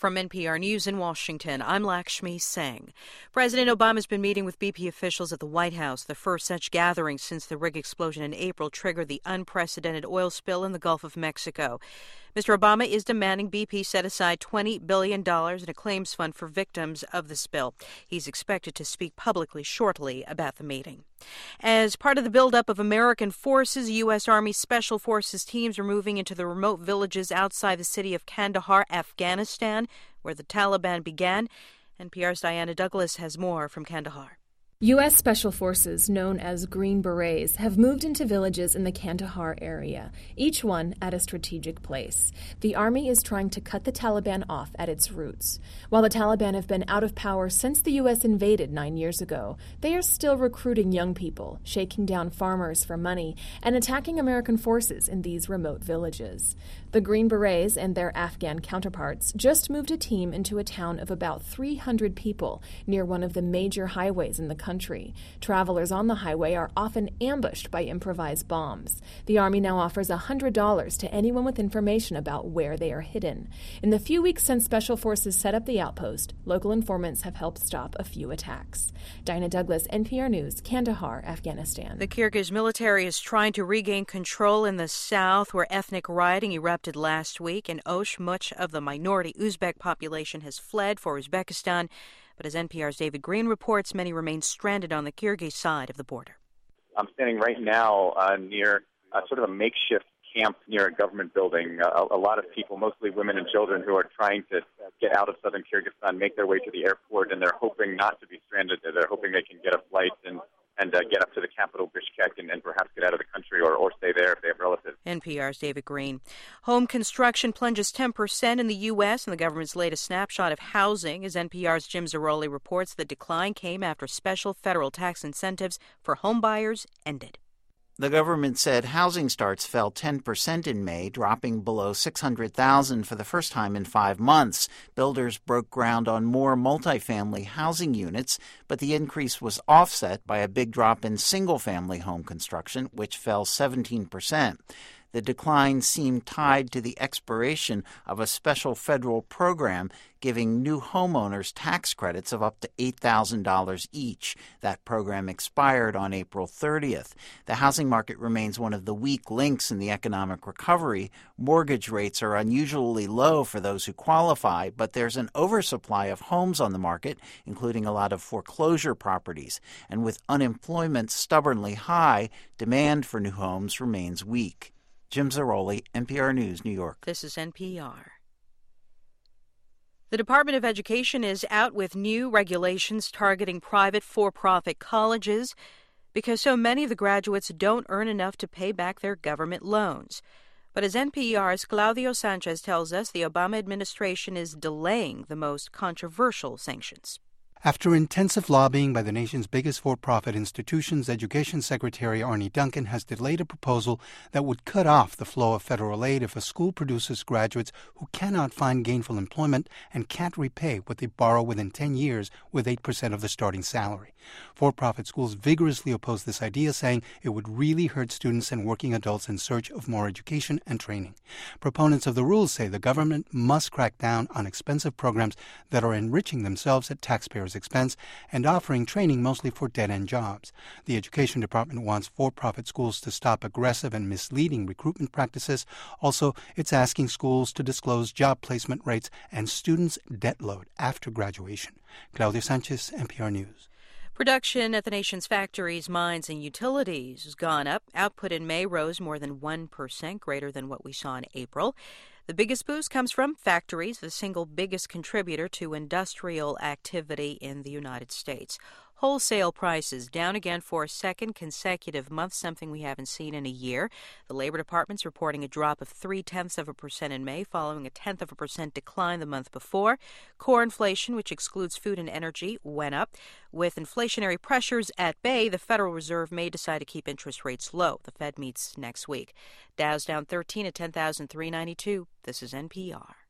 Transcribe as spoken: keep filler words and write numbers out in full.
From N P R News in Washington, I'm Lakshmi Singh. President Obama has been meeting with B P officials at the White House, the first such gathering since the rig explosion in April triggered the unprecedented oil spill in the Gulf of Mexico. Mister Obama is demanding B P set aside twenty billion dollars in a claims fund for victims of the spill. He's expected to speak publicly shortly about the meeting. As part of the buildup of American forces, U S. Army Special Forces teams are moving into the remote villages outside the city of Kandahar, Afghanistan, where the Taliban began. N P R's Diana Douglas has more from Kandahar. U S. Special Forces, known as Green Berets, have moved into villages in the Kandahar area, each one at a strategic place. The army is trying to cut the Taliban off at its roots. While the Taliban have been out of power since the U S invaded nine years ago, they are still recruiting young people, shaking down farmers for money, and attacking American forces in these remote villages. The Green Berets and their Afghan counterparts just moved a team into a town of about three hundred people near one of the major highways in the country. Travelers on the highway are often ambushed by improvised bombs. The Army now offers one hundred dollars to anyone with information about where they are hidden. In the few weeks since Special Forces set up the outpost, local informants have helped stop a few attacks. Diana Douglas, N P R News, Kandahar, Afghanistan. The Kyrgyz military is trying to regain control in the south, where ethnic rioting erupted last week. In Osh, much of the minority Uzbek population has fled for Uzbekistan. But as N P R's David Green reports, many remain stranded on the Kyrgyz side of the border. I'm standing right now uh, near uh, sort of a makeshift camp near a government building. Uh, a lot of people, mostly women and children, who are trying to get out of southern Kyrgyzstan, make their way to the airport, and they're hoping not to be stranded there. They're hoping they can get a flight and and uh, get up to the capital, Bishkek, and, and perhaps get out of the country or, or stay there if they have relatives. N P R's David Green. Home construction plunges ten percent in the U S in the government's latest snapshot of housing. As N P R's Jim Zarroli reports, the decline came after special federal tax incentives for home buyers ended. The government said housing starts fell ten percent in May, dropping below six hundred thousand for the first time in five months. Builders broke ground on more multifamily housing units, but the increase was offset by a big drop in single-family home construction, which fell seventeen percent. The decline seemed tied to the expiration of a special federal program giving new homeowners tax credits of up to eight thousand dollars each. That program expired on April thirtieth. The housing market remains one of the weak links in the economic recovery. Mortgage rates are unusually low for those who qualify, but there's an oversupply of homes on the market, including a lot of foreclosure properties. And with unemployment stubbornly high, demand for new homes remains weak. Jim Zarroli, N P R News, New York. This is N P R. The Department of Education is out with new regulations targeting private for-profit colleges because so many of the graduates don't earn enough to pay back their government loans. But as N P R's Claudio Sanchez tells us, the Obama administration is delaying the most controversial sanctions. After intensive lobbying by the nation's biggest for-profit institutions, Education Secretary Arne Duncan has delayed a proposal that would cut off the flow of federal aid if a school produces graduates who cannot find gainful employment and can't repay what they borrow within ten years with eight percent of the starting salary. For-profit schools vigorously oppose this idea, saying it would really hurt students and working adults in search of more education and training. Proponents of the rules say the government must crack down on expensive programs that are enriching themselves at taxpayers' expense and offering training mostly for dead-end jobs. The Education Department wants for-profit schools to stop aggressive and misleading recruitment practices. Also, it's asking schools to disclose job placement rates and students' debt load after graduation. Claudio Sanchez, N P R News. Production at the nation's factories, mines, and utilities has gone up. Output in May rose more than one percent, greater than what we saw in April. The biggest boost comes from factories, the single biggest contributor to industrial activity in the United States. Wholesale prices down again for a second consecutive month, something we haven't seen in a year. The Labor Department's reporting a drop of three-tenths of a percent in May, following a tenth of a percent decline the month before. Core inflation, which excludes food and energy, went up. With inflationary pressures at bay, the Federal Reserve may decide to keep interest rates low. The Fed meets next week. Dow's down thirteen at ten thousand three hundred ninety-two. This is N P R.